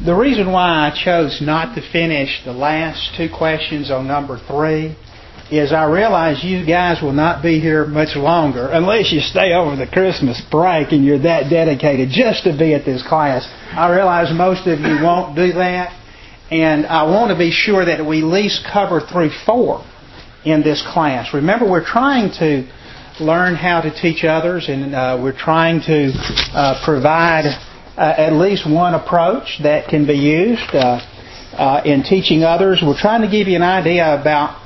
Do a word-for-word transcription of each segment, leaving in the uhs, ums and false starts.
the reason why I chose not to finish the last two questions on number three is I realize you guys will not be here much longer unless you stay over the Christmas break and you're that dedicated just to be at this class. I realize most of you won't do that, and I want to be sure that we at least cover through four in this class. Remember, we're trying to learn how to teach others, and uh, we're trying to uh, provide uh, at least one approach that can be used uh, uh, in teaching others. We're trying to give you an idea about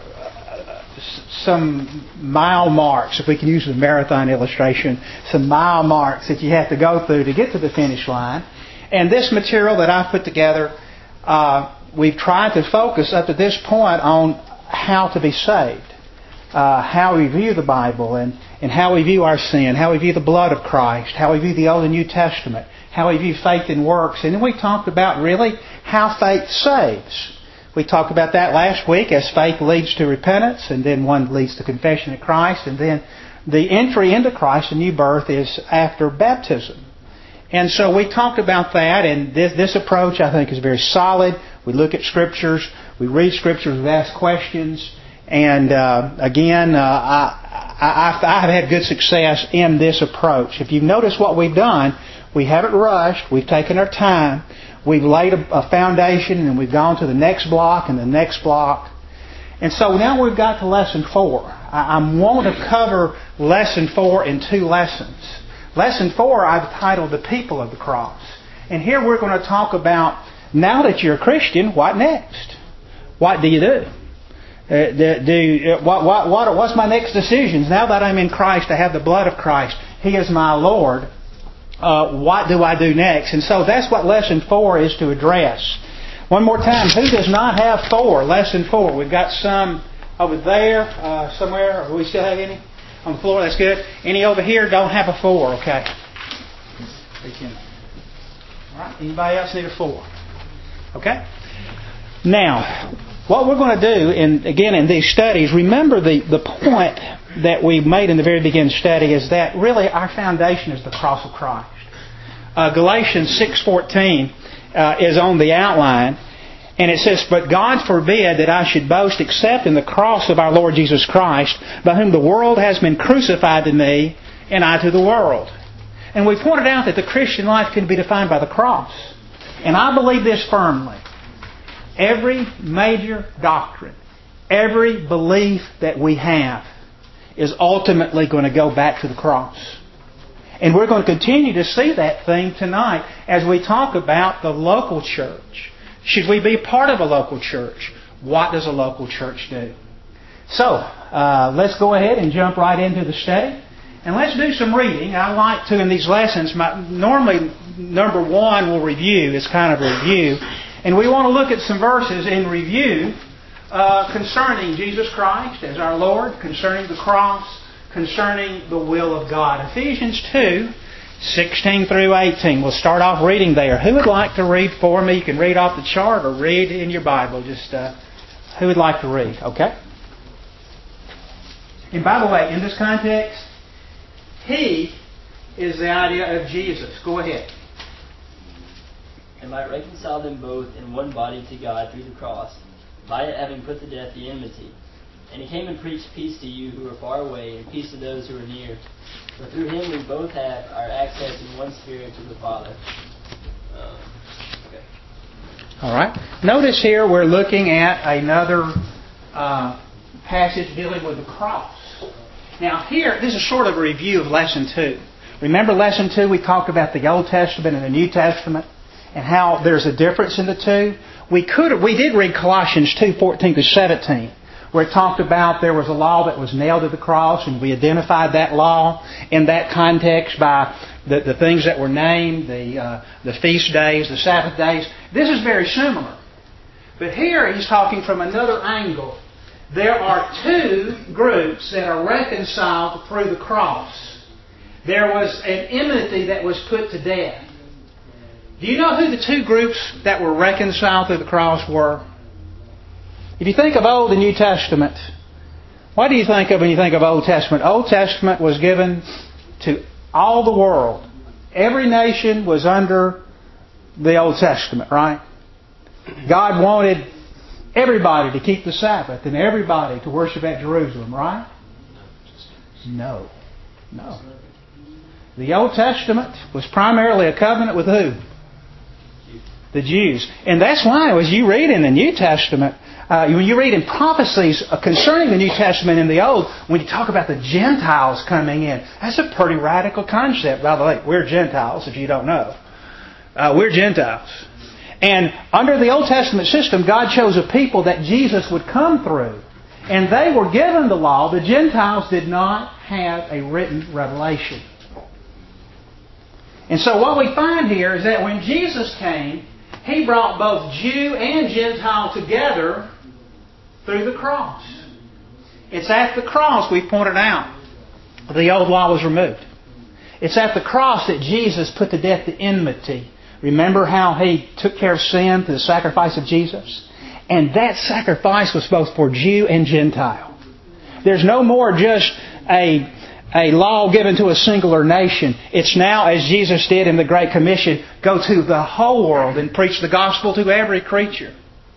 some mile marks, if we can use the marathon illustration, some mile marks that you have to go through to get to the finish line. And this material that I've put together, uh, we've tried to focus up to this point on how to be saved, uh, how we view the Bible, and, and how we view our sin, how we view the blood of Christ, how we view the Old and New Testament, how we view faith and works. And then we talked about really how faith saves. We talked about that last week, as faith leads to repentance, and then one leads to confession of Christ, and then the entry into Christ, the new birth, is after baptism. And so we talked about that, and this, this approach I think is very solid. We look at Scriptures, we read Scriptures, we ask questions, and uh, again, uh, I, I, I've had good success in this approach. If you've noticed what we've done, we haven't rushed, we've taken our time. We've laid a, a foundation, and we've gone to the next block and the next block. And so now we've got to lesson four. I, I want to cover lesson four in two lessons. Lesson four I've titled The People of the Cross. And here we're going to talk about, now that you're a Christian, what next? What do you do? Uh, do, do uh, what, what, what, what's my next decisions? Now that I'm in Christ, I have the blood of Christ. He is my Lord. Uh, what do I do next? And so that's what lesson four is to address. One more time, who does not have four? Lesson four. We've got some over there uh, somewhere. Do we still have any on the floor? That's good. Any over here don't have a four? Okay. All right. Anybody else need a four? Okay. Now, what we're going to do, in, again, in these studies, remember the, the point that we made in the very beginning study is that really our foundation is the cross of Christ. Uh, Galatians six fourteen uh, is on the outline, and it says, "But God forbid that I should boast except in the cross of our Lord Jesus Christ, by whom the world has been crucified to me, and I to the world." And we pointed out that the Christian life can be defined by the cross. And I believe this firmly. Every major doctrine, every belief that we have is ultimately going to go back to the cross. And we're going to continue to see that thing tonight as we talk about the local church. Should we be part of a local church? What does a local church do? So, uh, let's go ahead and jump right into the study. And let's do some reading. I like to, in these lessons, my, normally number one we'll review. It's kind of a review. And we want to look at some verses in review Uh, concerning Jesus Christ as our Lord, concerning the cross, concerning the will of God. Ephesians two, sixteen through eighteen. We'll start off reading there. Who would like to read for me? You can read off the chart or read in your Bible. Just uh, who would like to read? Okay. And by the way, in this context, He is the idea of Jesus. Go ahead. "And might reconcile them both in one body to God through the cross, by it having put to death the enmity. And He came and preached peace to you who are far away, and peace to those who are near. For through Him we both have our access in one Spirit to the Father." Uh, okay. All right. Notice here we're looking at another uh, passage dealing with the cross. Now here, this is sort of a review of lesson two. Remember lesson two, we talked about the Old Testament and the New Testament, and how there's a difference in the two. We could we did read Colossians two fourteen to seventeen, where it talked about there was a law that was nailed to the cross, and we identified that law in that context by the, the things that were named, the uh, the feast days, the Sabbath days. This is very similar. But here he's talking from another angle. There are two groups that are reconciled through the cross. There was an enmity that was put to death. Do you know who the two groups that were reconciled through the cross were? If you think of Old and New Testament, what do you think of when you think of Old Testament? Old Testament was given to all the world. Every nation was under the Old Testament, right? God wanted everybody to keep the Sabbath and everybody to worship at Jerusalem, right? No. No. The Old Testament was primarily a covenant with who? The Jews. And that's why, as you read in the New Testament, uh, when you read in prophecies concerning the New Testament in the Old, when you talk about the Gentiles coming in, that's a pretty radical concept. By the way, we're Gentiles, if you don't know. Uh, we're Gentiles. And under the Old Testament system, God chose a people that Jesus would come through. And they were given the law. The Gentiles did not have a written revelation. And so what we find here is that when Jesus came, He brought both Jew and Gentile together through the cross. It's at the cross, we pointed out, the old law was removed. It's at the cross that Jesus put to death the enmity. Remember how He took care of sin through the sacrifice of Jesus? And that sacrifice was both for Jew and Gentile. There's no more just a, a law given to a singular nation. It's now, as Jesus did in the Great Commission, go to the whole world and preach the gospel to every creature.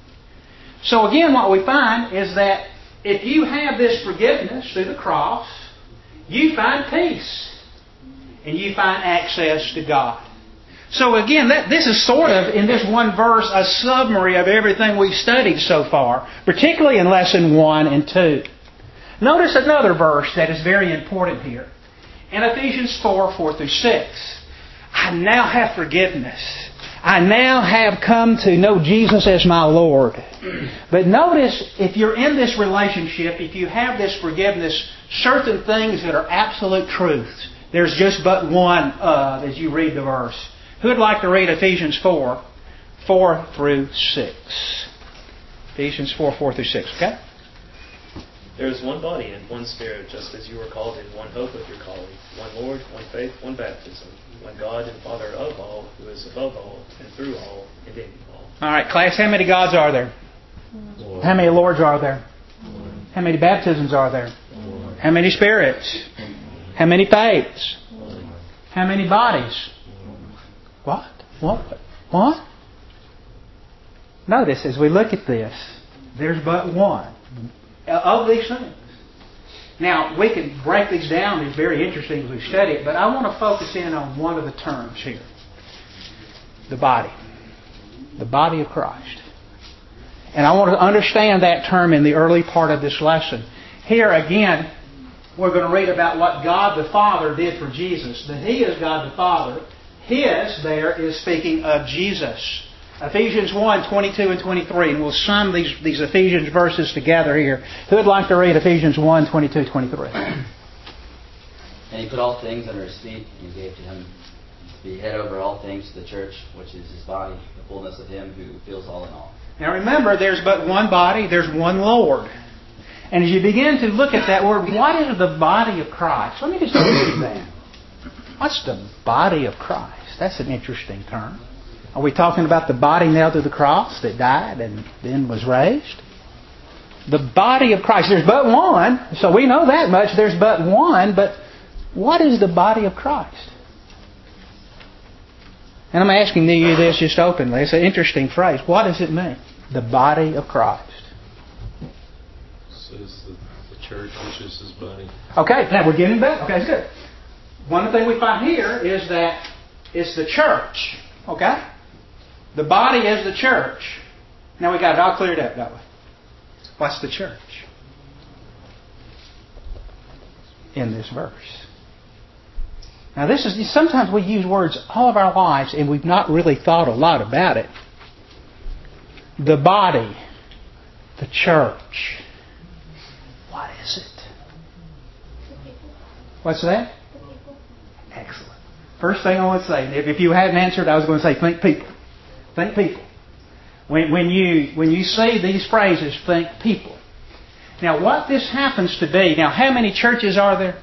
So again, what we find is that if you have this forgiveness through the cross, you find peace. And you find access to God. So again, that, this is sort of, in this one verse, a summary of everything we've studied so far, particularly in Lesson one and two. Notice another verse that is very important here. In Ephesians four, four through six. I now have forgiveness. I now have come to know Jesus as my Lord. But notice, if you're in this relationship, if you have this forgiveness, certain things that are absolute truths. There's just but one of, as you read the verse. Who would like to read Ephesians four, four through six? Ephesians four, four through six, okay? There is one body and one Spirit, just as you were called in one hope of your calling, one Lord, one faith, one baptism, one God and Father of all, who is above all, and through all, and in all. All right, class, how many gods are there? Lord. How many Lords are there? Lord. How many baptisms are there? Lord. How many spirits? How many faiths? Lord. How many bodies? What? What? What? Notice, as we look at this, there's but one of these things. Now, we can break these down. It's very interesting as we study it, but I want to focus in on one of the terms here. The body. The body of Christ. And I want to understand that term in the early part of this lesson. Here again, we're going to read about what God the Father did for Jesus. That He is God the Father. His there is speaking of Jesus. Ephesians one, twenty-two and twenty-three. And we'll sum these, these Ephesians verses together here. Who would like to read Ephesians one, twenty-two, twenty-three? And He put all things under His feet, and He gave to Him to be head over all things to the church, which is His body, the fullness of Him who fills all in all. Now remember, there's but one body, there's one Lord. And as you begin to look at that word, what is the body of Christ? Let me just read that. What's the body of Christ? That's an interesting term. Are we talking about the body nailed to the cross that died and then was raised? The body of Christ. There's but one, so we know that much. There's but one, but what is the body of Christ? And I'm asking you this just openly. It's an interesting phrase. What does it mean? The body of Christ. So it's the, the church, which is His body. Okay, now we're getting back. Okay, that's good. One thing we find here is that it's the church. Okay? The body is the church. Now we got it all cleared up, don't we? What's the church? In this verse. Now this is, sometimes we use words all of our lives and we've not really thought a lot about it. The body. The church. What is it? What's that? Excellent. First thing I want to say, if, if you hadn't answered, I was going to say, think people. Think people. When, when you when you say these phrases, think people. Now, what this happens to be, now, how many churches are there?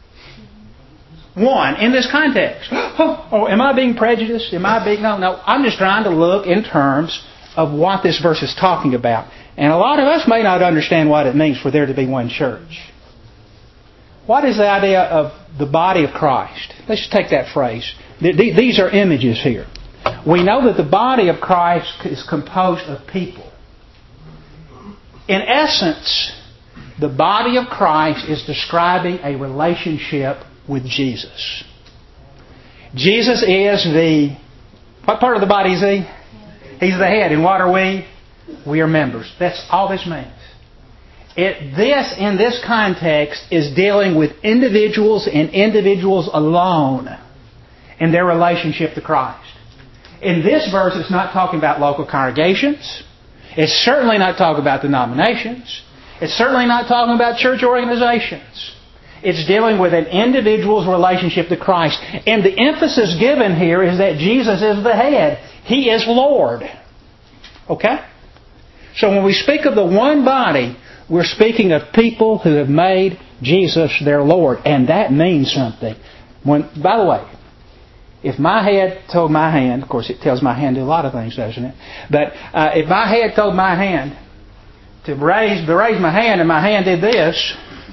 One, in this context. Oh, oh, am I being prejudiced? Am I being... No, no. I'm just trying to look in terms of what this verse is talking about. And a lot of us may not understand what it means for there to be one church. What is the idea of the body of Christ? Let's just take that phrase. These are images here. We know that the body of Christ is composed of people. In essence, the body of Christ is describing a relationship with Jesus. Jesus is the... What part of the body is He? He's the head. And what are we? We are members. That's all this means. It, this, in this context, is dealing with individuals and individuals alone in their relationship to Christ. In this verse, it's not talking about local congregations. It's certainly not talking about denominations. It's certainly not talking about church organizations. It's dealing with an individual's relationship to Christ. And the emphasis given here is that Jesus is the head. He is Lord. Okay? So when we speak of the one body, we're speaking of people who have made Jesus their Lord. And that means something. When, by the way, if my head told my hand, of course it tells my hand to do a lot of things, doesn't it? But uh, if my head told my hand to raise, to raise my hand and my hand did this,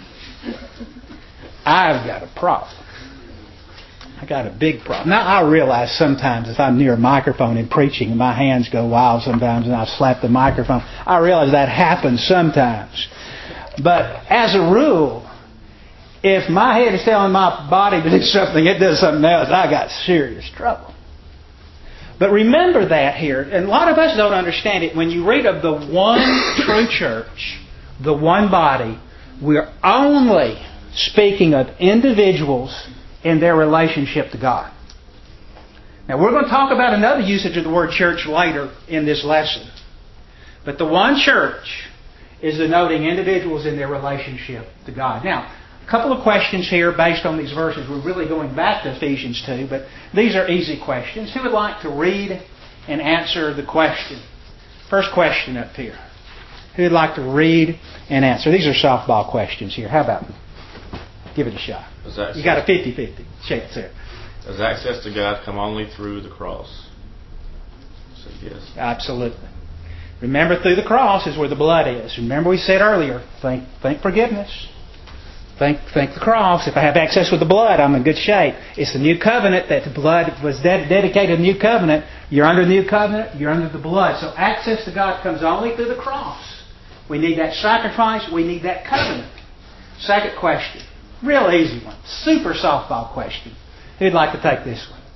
I've got a problem. I got a big problem. Now I realize sometimes if I'm near a microphone and preaching and my hands go wild sometimes and I slap the microphone, I realize that happens sometimes. But as a rule, if my head is telling my body to do something, it does something else, I got serious trouble. But remember that here, and a lot of us don't understand it. When you read of the one true church, the one body, we're only speaking of individuals in their relationship to God. Now we're going to talk about another usage of the word church later in this lesson. But the one church is denoting individuals in their relationship to God. Now, a couple of questions here based on these verses. We're really going back to Ephesians two, but these are easy questions. Who would like to read and answer the question? First question up here. Who would like to read and answer? These are softball questions here. How about give it a shot? You got a fifty-fifty chance there. Does access to God come only through the cross? So yes. Absolutely. Remember, through the cross is where the blood is. Remember we said earlier, think, think forgiveness. Think, think the cross. If I have access with the blood, I'm in good shape. It's the new covenant that the blood was ded- dedicated to the new covenant. You're under the new covenant. You're under the blood. So access to God comes only through the cross. We need that sacrifice. We need that covenant. Second question. Real easy one. Super softball question. Who'd like to take this one?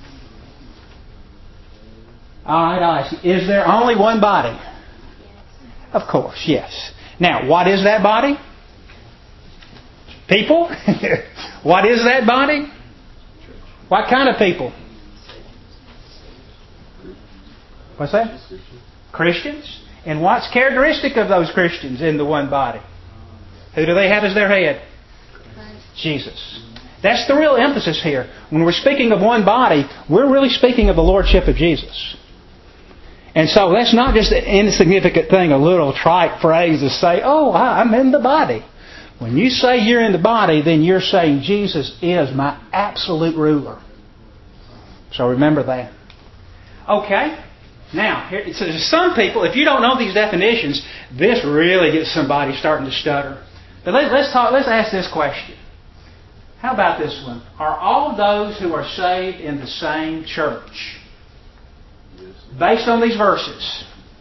All right, I'll ask you. Is there only one body? Of course, yes. Now, what is that body? People? What is that body? What kind of people? What's that? Christians. And what's characteristic of those Christians in the one body? Who do they have as their head? Jesus. That's the real emphasis here. When we're speaking of one body, we're really speaking of the Lordship of Jesus. And so that's not just an insignificant thing, a little trite phrase to say, oh, I'm in the body. When you say you're in the body, then you're saying Jesus is my absolute ruler. So remember that. Okay. Now, here, so there's some people, if you don't know these definitions, this really gets somebody starting to stutter. But let, let's talk. Let's ask this question. How about this one? Are all those who are saved in the same church? Based on these verses.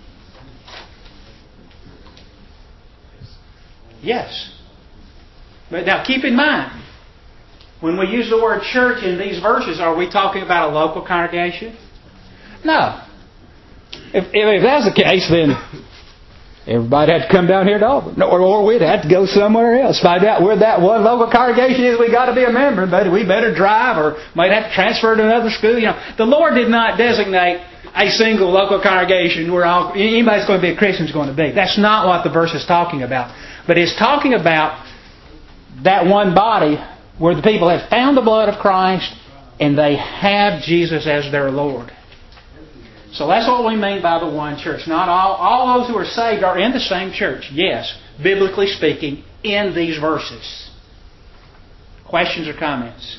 Yes. But now keep in mind, when we use the word church in these verses, are we talking about a local congregation? No. If, if that's the case, then everybody had to come down here to Auburn. Or, or we'd have to go somewhere else. Find out where that one local congregation is we got to be a member. But we better drive or might have to transfer to another school. You know, the Lord did not designate a single local congregation where all, anybody's going to be a Christian is going to be. That's not what the verse is talking about. But it's talking about that one body where the people have found the blood of Christ and they have Jesus as their Lord. So that's what we mean by the one church. Not all, all those who are saved are in the same church. Yes, biblically speaking, in these verses. Questions or comments?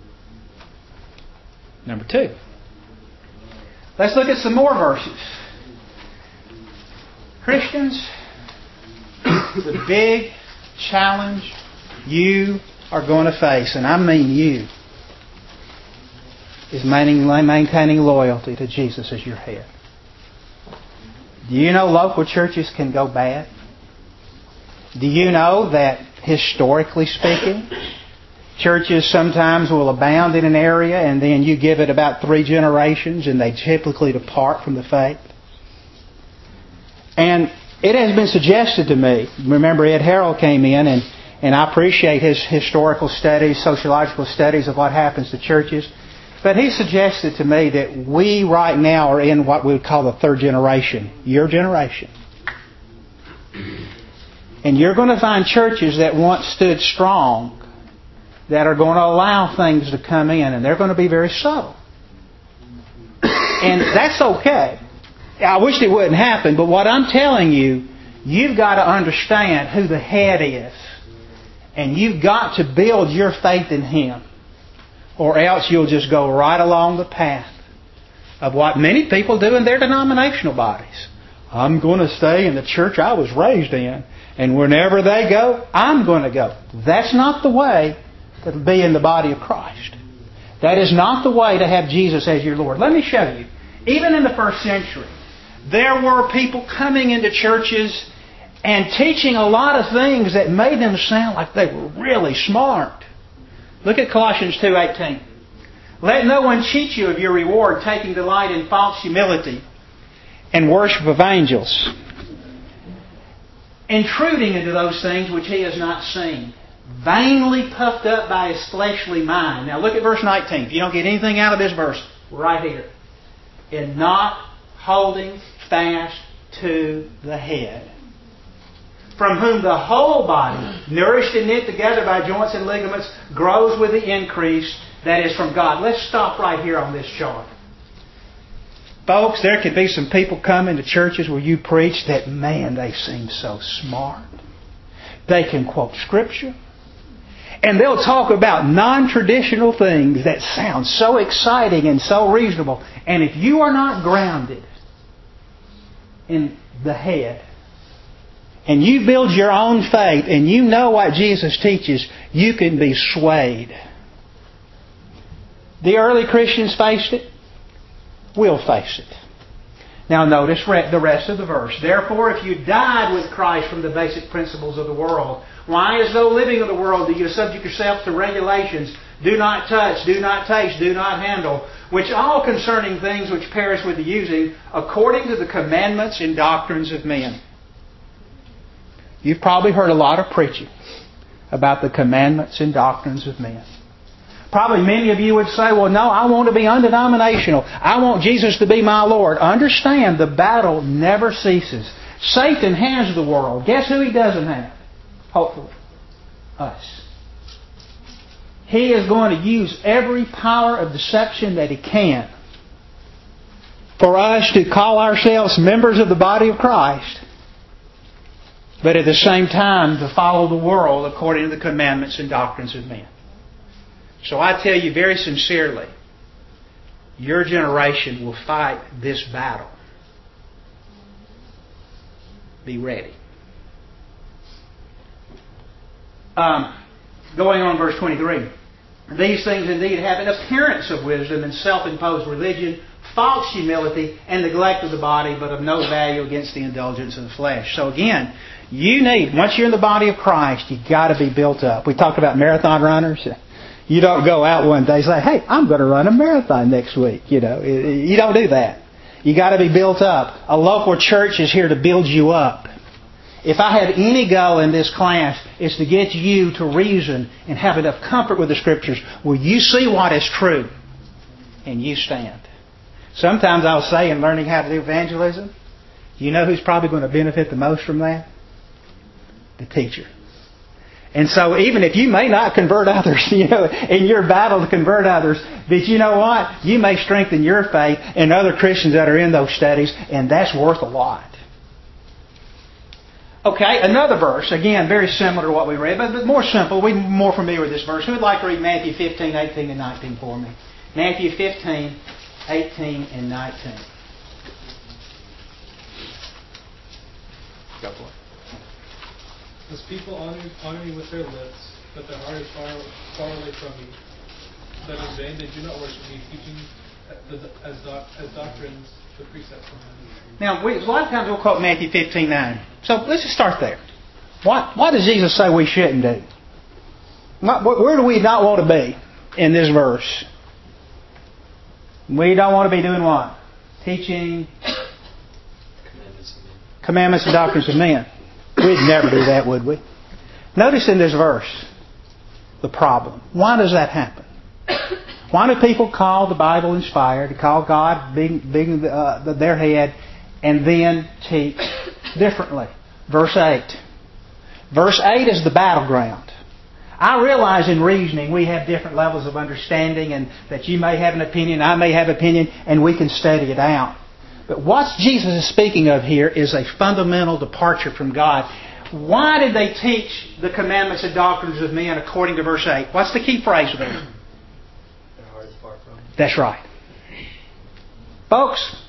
Number two. Let's look at some more verses. Christians, the big challenge you are going to face, and I mean you, is maintaining loyalty to Jesus as your head. Do you know local churches can go bad? Do you know that, historically speaking, churches sometimes will abound in an area and then you give it about three generations and they typically depart from the faith? And it has been suggested to me, remember Ed Harrell came in and, and I appreciate his historical studies, sociological studies of what happens to churches. But he suggested to me that we right now are in what we would call the third generation, your generation. And you're going to find churches that once stood strong that are going to allow things to come in, and they're going to be very subtle. And that's okay. I wish it wouldn't happen, but what I'm telling you, you've got to understand who the head is. And you've got to build your faith in Him. Or else you'll just go right along the path of what many people do in their denominational bodies. I'm going to stay in the church I was raised in, and whenever they go, I'm going to go. That's not the way to be in the body of Christ. That is not the way to have Jesus as your Lord. Let me show you. Even in the first century, there were people coming into churches and teaching a lot of things that made them sound like they were really smart. Look at Colossians two eighteen. Let no one cheat you of your reward, taking delight in false humility and worship of angels, intruding into those things which he has not seen, vainly puffed up by his fleshly mind. Now look at verse nineteen. If you don't get anything out of this verse, right here. In not holding fast to the head, from whom the whole body, nourished and knit together by joints and ligaments, grows with the increase that is from God. Let's stop right here on this chart. Folks, there could be some people coming to churches where you preach that, man, they seem so smart. They can quote Scripture. And they'll talk about non-traditional things that sound so exciting and so reasonable. And if you are not grounded in the head, and you build your own faith, and you know what Jesus teaches, you can be swayed. The early Christians faced it. We'll face it. Now notice the rest of the verse. Therefore, if you died with Christ from the basic principles of the world, why, as though living of the world, do you subject yourself to regulations? Do not touch, do not taste, do not handle, which all concerning things which perish with the using, according to the commandments and doctrines of men. You've probably heard a lot of preaching about the commandments and doctrines of men. Probably many of you would say, well, no, I want to be undenominational. I want Jesus to be my Lord. Understand, the battle never ceases. Satan has the world. Guess who he doesn't have? Hopefully, us. He is going to use every power of deception that he can for us to call ourselves members of the body of Christ, but at the same time to follow the world according to the commandments and doctrines of men. So I tell you very sincerely, your generation will fight this battle. Be ready. Um, going on verse twenty-three. These things indeed have an appearance of wisdom and self-imposed religion, false humility, and neglect of the body, but of no value against the indulgence of the flesh. So again, you need, once you're in the body of Christ, you've got to be built up. We talked about marathon runners. You don't go out one day and say, hey, I'm going to run a marathon next week. You know, you don't do that. You got to be built up. A local church is here to build you up. If I have any goal in this class, it's to get you to reason and have enough comfort with the Scriptures where you see what is true and you stand. Sometimes I'll say in learning how to do evangelism, you know who's probably going to benefit the most from that? The teacher. And so even if you may not convert others, you know, in your battle to convert others, but you know what? You may strengthen your faith and other Christians that are in those studies, and that's worth a lot. Okay, another verse, again, very similar to what we read, but more simple. We're more familiar with this verse. Who would like to read Matthew fifteen, eighteen, and nineteen for me? Matthew fifteen, eighteen, and nineteen. Go for it. As people honor, honor me with their lips, but their heart is far, far away from me. that in vain they do not worship me, teaching as, doc, as doctrines the precepts of men. Now, we, a lot of times we'll quote Matthew fifteen nine. So let's just start there. What, what does Jesus say we shouldn't do? What, where do we not want to be in this verse? We don't want to be doing what? Teaching commandments and doctrines of men. We'd never do that, would we? Notice in this verse the problem. Why does that happen? Why do people call the Bible inspired, to call God being, being uh, their head, and then teach differently? Verse eight. Verse eight is the battleground. I realize in reasoning we have different levels of understanding, and that you may have an opinion, I may have an opinion, and we can study it out. But what Jesus is speaking of here is a fundamental departure from God. Why did they teach the commandments and doctrines of men according to verse eight? What's the key phrase there? Their heart is far from. That's right. Folks,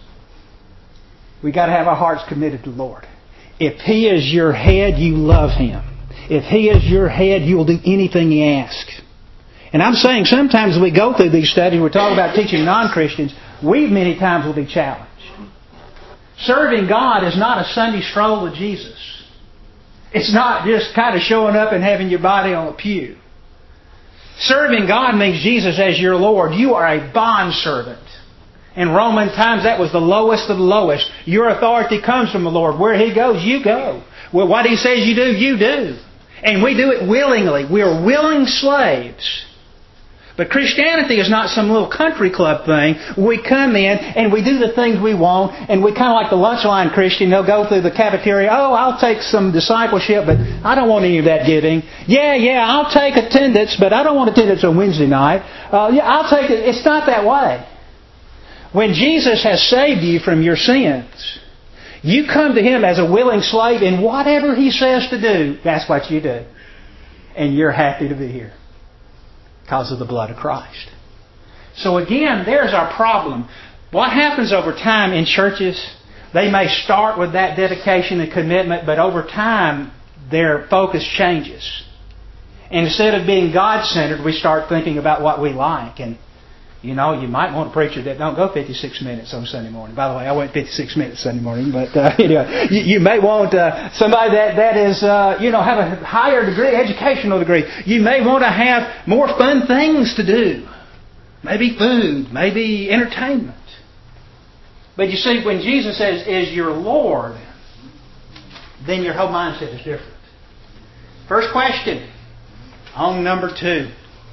we got to have our hearts committed to the Lord. If He is your head, you love Him. If He is your head, you will do anything He asks. And I'm saying sometimes we go through these studies, we're talking about teaching non-Christians, we many times will be challenged. Serving God is not a Sunday stroll with Jesus. It's not just kind of showing up and having your body on a pew. Serving God means Jesus as your Lord. You are a bondservant. In Roman times, that was the lowest of the lowest. Your authority comes from the Lord. Where He goes, you go. Well, what He says you do, you do. And we do it willingly. We are willing slaves. But Christianity is not some little country club thing. We come in and we do the things we want, and we kind of like the lunch line Christian. They'll go through the cafeteria. Oh, I'll take some discipleship, but I don't want any of that giving. Yeah, yeah, I'll take attendance, but I don't want attendance on Wednesday night. Uh, yeah, I'll take it. It's not that way. When Jesus has saved you from your sins, you come to Him as a willing slave, and whatever He says to do, that's what you do. And you're happy to be here because of the blood of Christ. So again, there's our problem. What happens over time in churches, they may start with that dedication and commitment, but over time, their focus changes. And instead of being God-centered, we start thinking about what we like. And you know, you might want a preacher that don't go fifty-six minutes on Sunday morning. By the way, I went fifty-six minutes Sunday morning, but uh, you know, you, you may want uh, somebody that that is, uh, you know, have a higher degree, educational degree. You may want to have more fun things to do, maybe food, maybe entertainment. But you see, when Jesus says, "Is your Lord," then your whole mindset is different. First question, on number two.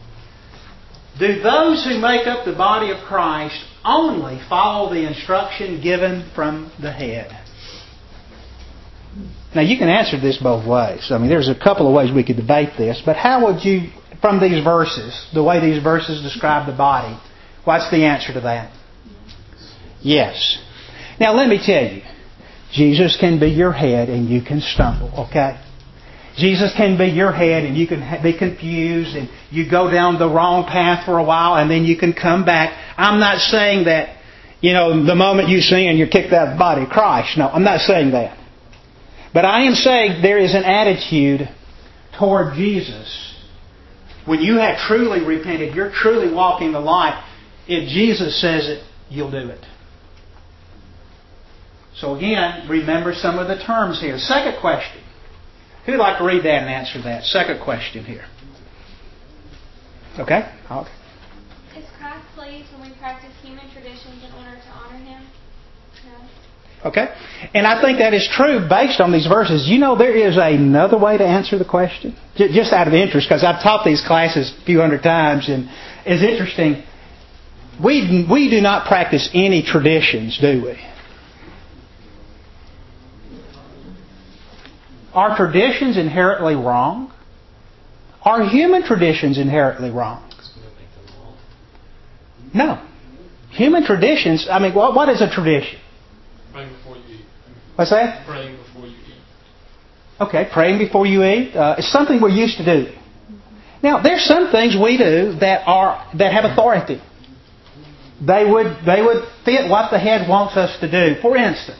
Do those who make up the body of Christ only follow the instruction given from the head? Now, you can answer this both ways. I mean, there's a couple of ways we could debate this, but how would you, from these verses, the way these verses describe the body, what's the answer to that? Yes. Now, let me tell you, Jesus can be your head and you can stumble, okay? Jesus can be your head and you can be confused and you go down the wrong path for a while and then you can come back. I'm not saying that, you know, the moment you sin you're kicked out of the body of Christ. No, I'm not saying that. But I am saying there is an attitude toward Jesus. When you have truly repented, you're truly walking the light. If Jesus says it, you'll do it. So again, remember some of the terms here. Second question. Who'd like to read that and answer that? Second question here. Okay? Okay. Is Christ pleased when we practice human traditions in order to honor Him? No. Okay. And I think that is true based on these verses. You know, there is another way to answer the question. Just out of interest, because I've taught these classes a few hundred times, and it's interesting. We, we do not practice any traditions, do we? Are traditions inherently wrong? Are human traditions inherently wrong? No. Human traditions, I mean, what, what is a tradition? Praying before you eat. What's that? Praying before you eat. Okay, praying before you eat. Uh, it's something we're used to do. Now, there's some things we do that are that have authority. They would they would fit what the head wants us to do. For instance,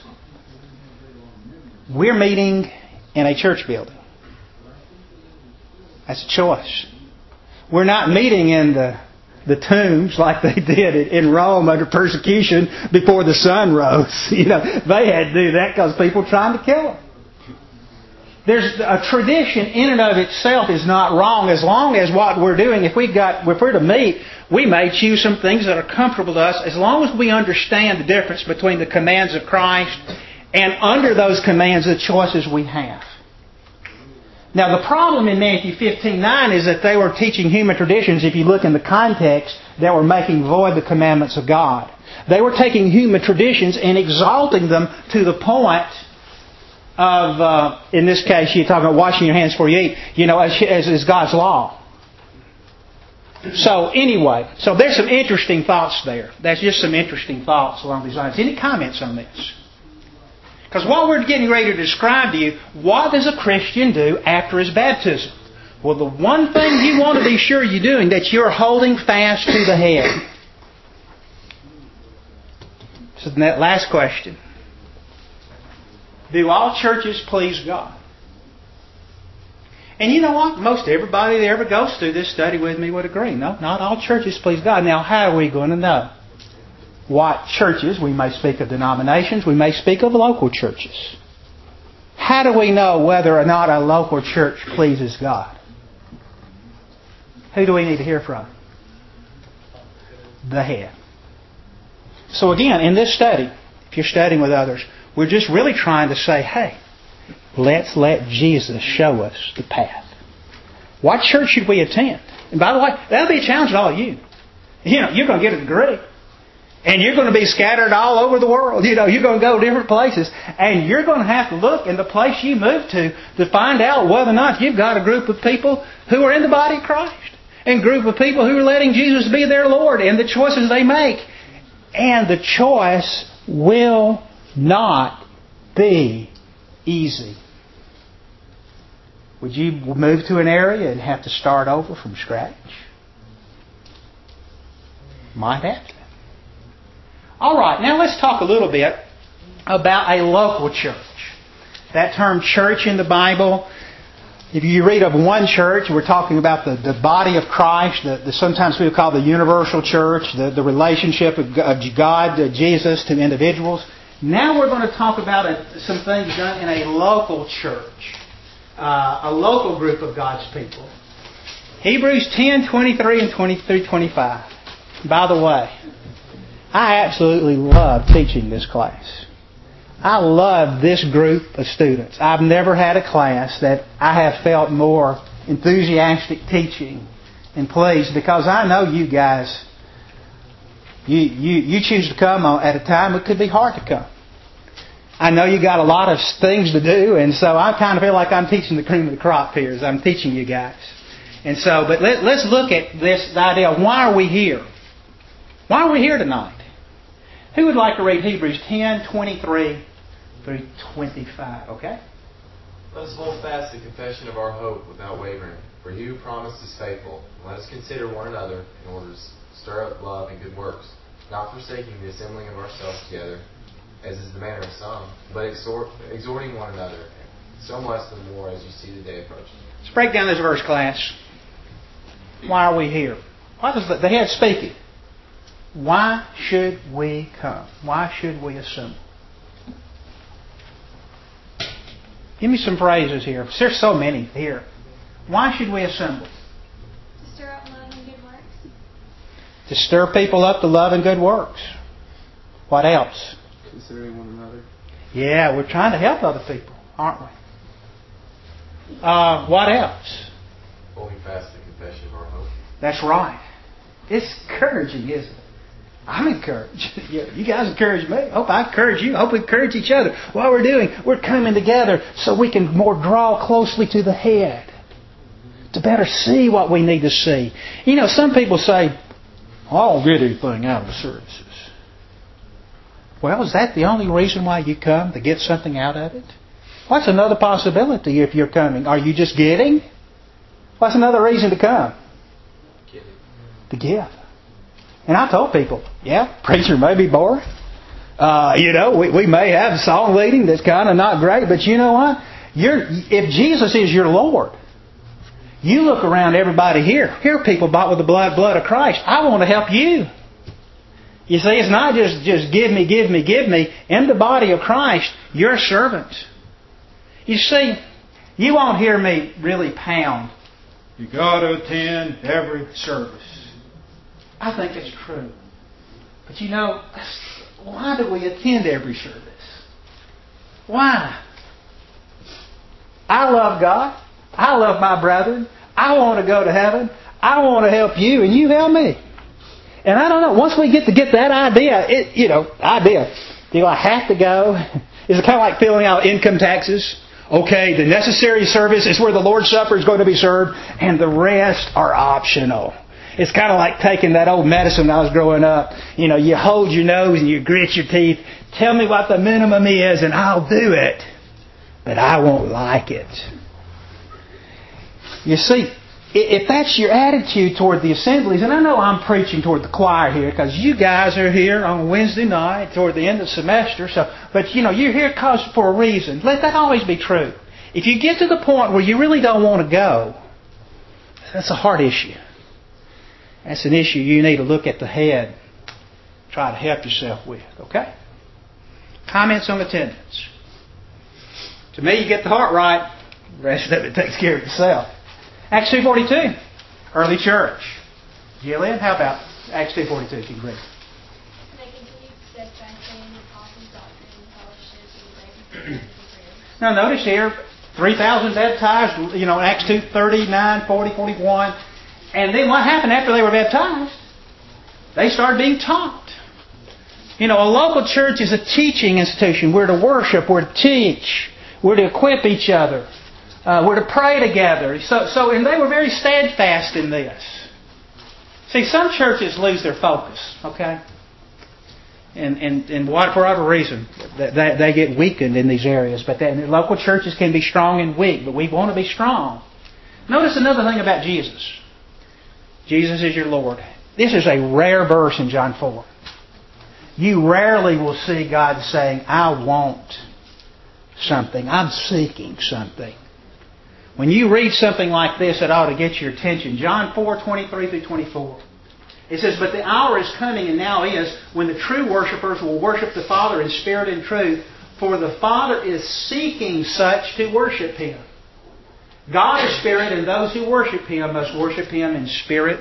we're meeting in a church building. That's a choice. We're not meeting in the the tombs like they did in Rome under persecution before the sun rose. You know, they had to do that because people were trying to kill them. There's a tradition in and of itself is not wrong as long as what we're doing, if we got, if we're to meet, we may choose some things that are comfortable to us as long as we understand the difference between the commands of Christ and under those commands the choices we have. Now the problem in Matthew fifteen nine is that they were teaching human traditions, if you look in the context, that were making void the commandments of God. They were taking human traditions and exalting them to the point of, uh, in this case, you're talking about washing your hands before you eat, you know, as, as is God's law. So anyway, so there's some interesting thoughts there. That's just some interesting thoughts along these lines. Any comments on this? Because what we're getting ready to describe to you, what does a Christian do after his baptism? Well, the one thing you want to be sure you're doing, that you're holding fast to the head. So that last question. Do all churches please God? And you know what? Most everybody that ever goes through this study with me would agree. No, not all churches please God. Now, how are we going to know what churches? We may speak of denominations. We may speak of local churches. How do we know whether or not a local church pleases God? Who do we need to hear from? The head. So again, in this study, if you're studying with others, we're just really trying to say, hey, let's let Jesus show us the path. What church should we attend? And by the way, that'll be a challenge to all of you. You know, you're going to get a degree. And you're going to be scattered all over the world. You know, you're going to go different places. And you're going to have to look in the place you move to to find out whether or not you've got a group of people who are in the body of Christ. And a group of people who are letting Jesus be their Lord and the choices they make. And the choice will not be easy. Would you move to an area and have to start over from scratch? Might have to. All right, now let's talk a little bit about a local church. That term church in the Bible, if you read of one church, we're talking about the, the body of Christ, the, the sometimes people call the universal church, the, the relationship of God, uh, Jesus to individuals. Now we're going to talk about a, some things done in a local church, uh, a local group of God's people. Hebrews ten, twenty-three and twenty-three, twenty-five. By the way, I absolutely love teaching this class. I love this group of students. I've never had a class that I have felt more enthusiastic teaching and pleased, because I know you guys, you, you, you choose to come on at a time it could be hard to come. I know you got a lot of things to do, and so I kind of feel like I'm teaching the cream of the crop here as I'm teaching you guys. And so, but let, let's look at this idea. Why are we here? Why are we here tonight? Who would like to read Hebrews ten, twenty-three through twenty-five? Okay? Let us hold fast the confession of our hope without wavering, for he who promised is faithful. And let us consider one another in order to stir up love and good works, not forsaking the assembling of ourselves together, as is the manner of some, but exhort, exhorting one another, so much the more as you see the day approaching. Let's break down this verse, class. Why are we here? What is the, the head speaking? Why should we come? Why should we assemble? Give me some phrases here. There's so many here. Why should we assemble? To stir up love and good works. To stir people up to love and good works. What else? Considering one another. Yeah, we're trying to help other people, aren't we? Uh, what else? Holding fast the confession of our hope. That's right. It's encouraging, isn't it? I'm encouraged. You guys encourage me. Hope I encourage you. Hope we encourage each other. What we're doing, we're coming together so we can more draw closely to the head, to better see what we need to see. You know, some people say, oh, I don't get anything out of the services. Well, is that the only reason why you come, to get something out of it? What's another possibility if you're coming? Are you just getting? What's another reason to come? Giving. To give. And I told people, yeah, preacher may be boring. Uh, you know, we, we may have song leading that's kind of not great, but you know what? You're, if Jesus is your Lord, You look around everybody here. Here are people bought with the blood, blood of Christ. I want to help you. You see, it's not just, just give me, give me, give me. In the body of Christ, you're servants. You see, you won't hear me really pound. You got to attend every service. I think it's true. But you know, why do we attend every service? Why? I love God. I love my brethren. I want to go to heaven. I want to help you, and you help me. And I don't know, once we get to get that idea, it, you know, idea, do I have to go? Is it kind of like filling out income taxes? Okay, the necessary service is where the Lord's Supper is going to be served, and the rest are optional. It's kind of like taking that old medicine when I was growing up. You know, you hold your nose and you grit your teeth. Tell me what the minimum is, and I'll do it. But I won't like it. You see, if that's your attitude toward the assemblies, and I know I'm preaching toward the choir here because you guys are here on Wednesday night toward the end of the semester. So, but you know, you're here cause for a reason. Let that always be true. If you get to the point where you really don't want to go, that's a hard issue. That's an issue you need to look at the head, try to help yourself with. Okay? Comments on attendance. To me, you get the heart right, the rest of it takes care of itself. Acts two forty-two, early church. Jillian, how about Acts two forty-two? If you can read. They continued steadfastly in the apostles' doctrine and fellowship and breaking bread and prayers. Now notice here, three thousand baptized, you know, Acts two thirty-nine, forty, forty-one. And then what happened after they were baptized? They started being taught. You know, a local church is a teaching institution. We're to worship, we're to teach, we're to equip each other. Uh, we're to pray together. So, so, and they were very steadfast in this. See, some churches lose their focus, okay? And, and, and what, for whatever reason, they, they get weakened in these areas. But then, local churches can be strong and weak, but we want to be strong. Notice another thing about Jesus. Jesus is your Lord. This is a rare verse in John four. You rarely will see God saying, I want something. I'm seeking something. When you read something like this, it ought to get your attention. John four, twenty-three through twenty-four. It says, but the hour is coming, and now is, when the true worshipers will worship the Father in spirit and truth, for the Father is seeking such to worship Him. God is spirit, and those who worship Him must worship Him in spirit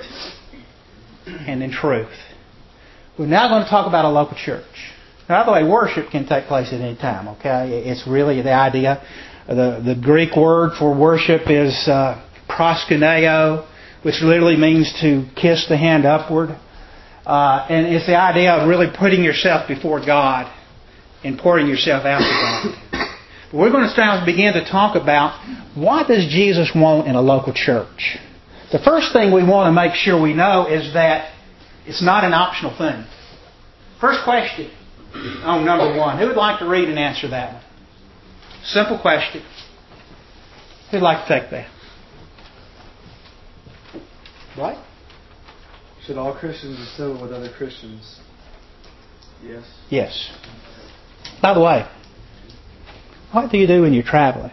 and in truth. We're now going to talk about a local church. Now, by the way, worship can take place at any time, okay? It's really the idea. The, the Greek word for worship is uh, proskuneo, which literally means to kiss the hand upward. Uh, and it's the idea of really putting yourself before God and pouring yourself out to God. But we're going to start begin to talk about what does Jesus want in a local church. The first thing we want to make sure we know is that it's not an optional thing. First question on number one. Who would like to read and answer that one? Simple question. Who'd like to take that? Right? Should all Christians assemble with other Christians? Yes. Yes. By the way, what do you do when you're traveling?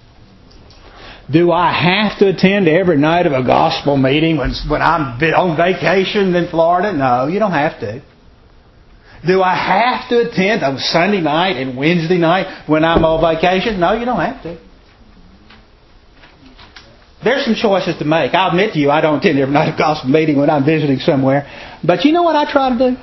Do I have to attend every night of a gospel meeting when, when I'm on vacation in Florida? No, you don't have to. Do I have to attend on Sunday night and Wednesday night when I'm on vacation? No, you don't have to. There's some choices to make. I'll admit to you, I don't attend every night of gospel meeting when I'm visiting somewhere. But you know what I try to do?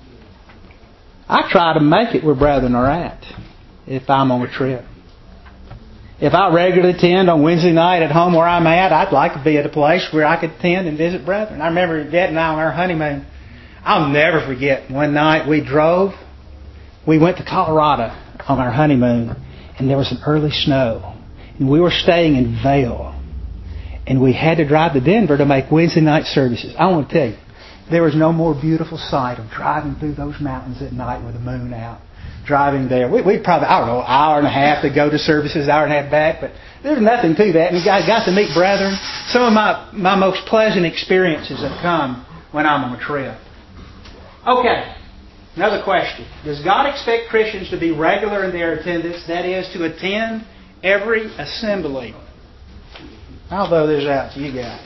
I try to make it where brethren are at if I'm on a trip. If I regularly attend on Wednesday night at home where I'm at, I'd like to be at a place where I could attend and visit brethren. I remember Yvette and I on our honeymoon. I'll never forget one night we drove. We went to Colorado on our honeymoon, and there was an early snow. And we were staying in Vail. And we had to drive to Denver to make Wednesday night services. I want to tell you, there was no more beautiful sight of driving through those mountains at night with the moon out. Driving there. We, we'd probably, I don't know, an hour and a half to go to services, an hour and a half back, but there's nothing to that. And you guys got to meet brethren. Some of my, my most pleasant experiences have come when I'm on a trip. Okay, another question. Does God expect Christians to be regular in their attendance? That is, to attend every assembly. I'll throw this out to you guys.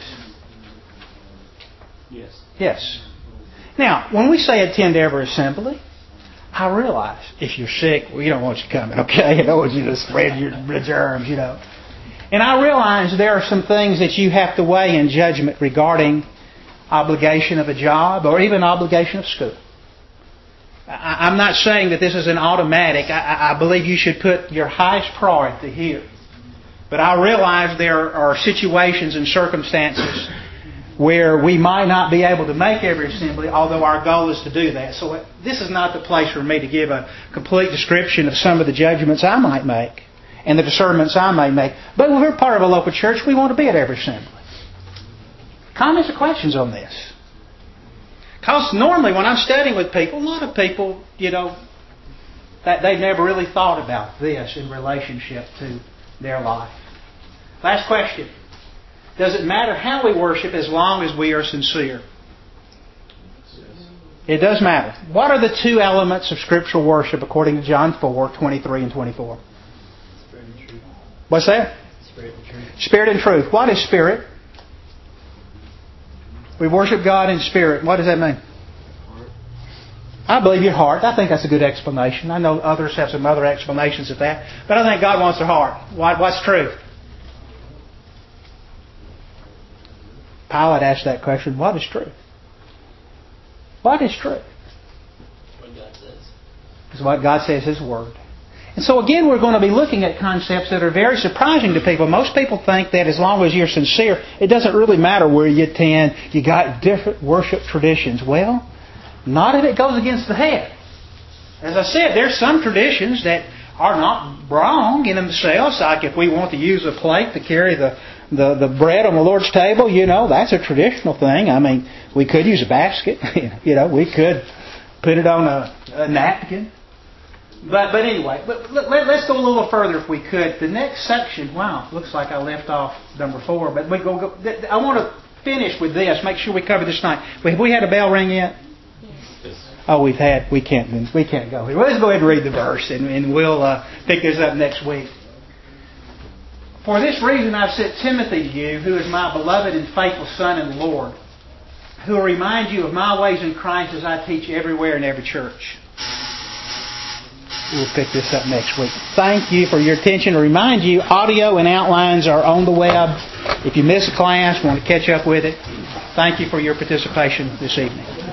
Yes. Yes. Now, when we say attend every assembly, I realize if you're sick, we don't want you coming, okay? I don't want you to spread your germs, you know. And I realize there are some things that you have to weigh in judgment regarding obligation of a job or even obligation of school. I, I'm not saying that this is an automatic. I, I believe you should put your highest priority here. But I realize there are situations and circumstances where we might not be able to make every assembly, although our goal is to do that. So this is not the place for me to give a complete description of some of the judgments I might make and the discernments I may make. But when we're part of a local church, we want to be at every assembly. Comments or questions on this? Because normally when I'm studying with people, a lot of people, you know, that they've never really thought about this in relationship to their life. Last question. Does it matter how we worship as long as we are sincere? It does matter. What are the two elements of scriptural worship according to John four, twenty-three and twenty-four? Spirit and truth. What's that? Spirit and truth. Spirit and truth. What is spirit? We worship God in spirit. What does that mean? I believe your heart. I think that's a good explanation. I know others have some other explanations of that. But I think God wants their heart. What's truth? Pilate asked that question. What is truth? What is truth? What God says. It's what God says, His Word. And so again, we're going to be looking at concepts that are very surprising to people. Most people think that as long as you're sincere, it doesn't really matter where you attend. You got different worship traditions. Well, not if it goes against the head. As I said, there's some traditions that are not wrong in themselves. Like if we want to use a plate to carry the, the, the bread on the Lord's table, you know, that's a traditional thing. I mean, we could use a basket. You know, we could put it on a, a napkin. But but anyway, but let, let's go a little further if we could. The next section, wow, looks like I left off number four. But we go. go I want to finish with this. Make sure we cover this tonight. Have we had a bell ring yet? Oh, we've had. We can't. We can't go here. Well, let's go ahead and read the verse, and, and we'll uh, pick this up next week. For this reason, I've sent Timothy to you, who is my beloved and faithful son in the Lord, who will remind you of my ways in Christ as I teach everywhere in every church. We'll pick this up next week. Thank you for your attention. To remind you, audio and outlines are on the web. If you miss a class, want to catch up with it, thank you for your participation this evening.